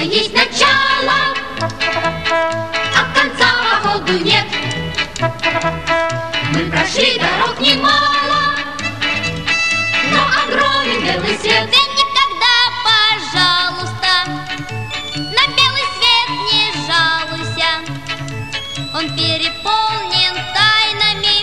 есть начало, а конца походу нет. Мы прошли дорог немало, но огромен белый свет. Ты никогда, пожалуйста, на белый свет не жалуйся. Он переполнен тайнами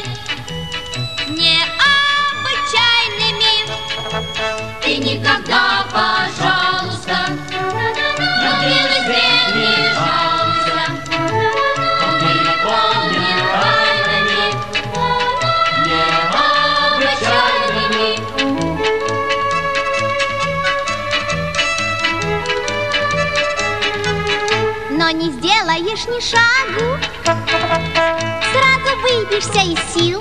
необычайными. Ты никогда, пожалуйста, на белый свет не жалуйся. Он переполнен тайнами необычайными. Но не сделаешь ни шагу, сразу выбьешься из сил.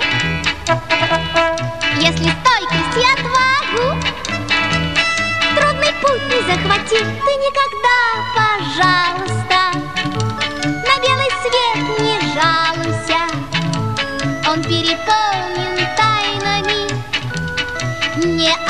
Если стойкость и отвагу трудный путь не захватил, ты никогда, пожалуйста, на белый свет не жалуйся. Он переполнен тайнами